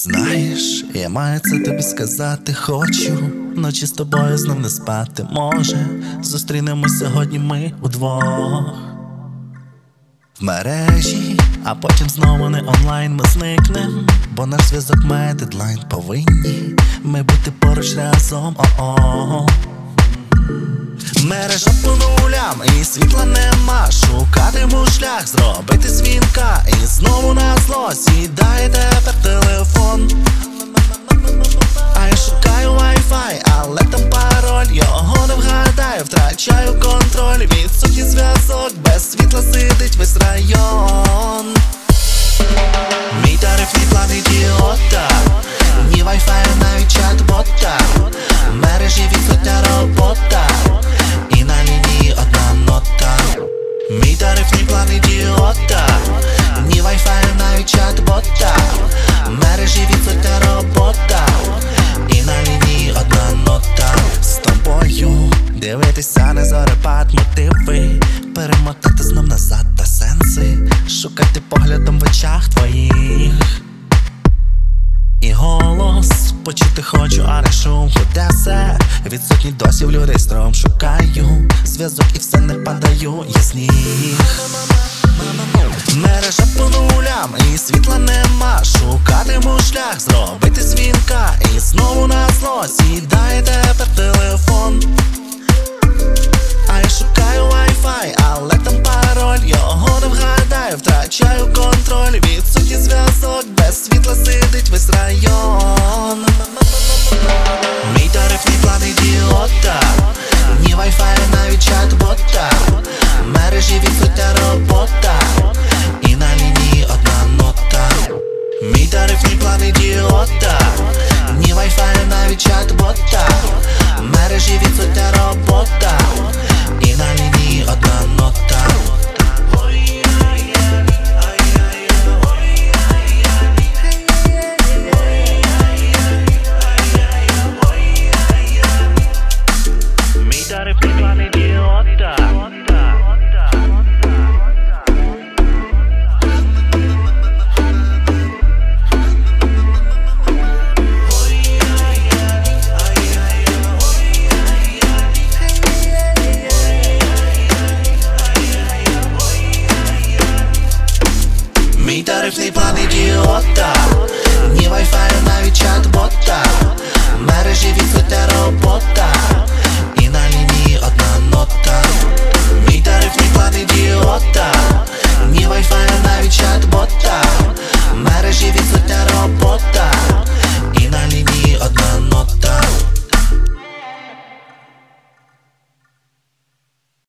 Знаєш, я маю це тобі сказати, хочу ночі з тобою знов не спати. Може, зустрінемось сьогодні ми удвох в мережі, а потім знову не онлайн ми зникнем, бо наш зв'язок має дедлайн. Повинні ми бути поруч разом, о-о. Мережа по нулям і світла нема. Шукатиму шлях, зробити дзвінка, і знову на зло сідає тепер телефон. А я шукаю Wi-Fi, але там пароль, його не вгадаю, втрачаю контроль. Відсутній зв'язок, без світла сидить весь район. Мій тарифний план ідіота, ні Wi-Fi, навіть чат-бота. В мережі відсутня робота, і на лінії одна нота. Мій тарифний план ідіота, ні Wi-Fi, навіть чат-бота. В мережі відсутня робота, і на лінії одна нота. З тобою дивитися на зорепад, мотиви, перемотати знов назад та сенси, шукати поглядом в очах твоїх. І голос почути хочу, а не шум. Куди все? Відсутній досі в людей стром. Шукаю зв'язок і все не падаю, я сніг. Мережа по нулям і світла нема. Шукатиму шлях, зробити дзвінка, і знову на зло сідає тепер телефон. А я шукаю Wi-Fi, але там пароль, його не вгадаю, втрачаю контроль. Відсутній зв'язок, без світла сидить весь район. Мій тарифний план ідіота, ні Wi-Fi, навіть чат-бота. В мережі відсутня робота, і на лінії одна нота. Мій тарифний план ідіота, ні Wi-Fi, навіть чат-бота. В мережі відсутня робота, і на лінії одна нота.